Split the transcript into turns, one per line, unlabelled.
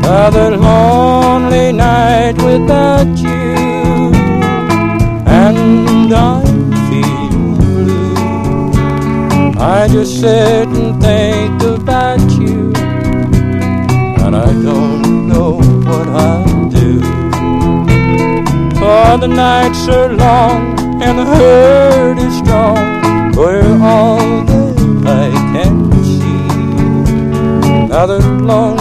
Another lonely night without you, and I feel blue. I just sit and think about you, and I don't know what I'll do. For the nights are long and the hurt is strong, we're all that I can see. Another long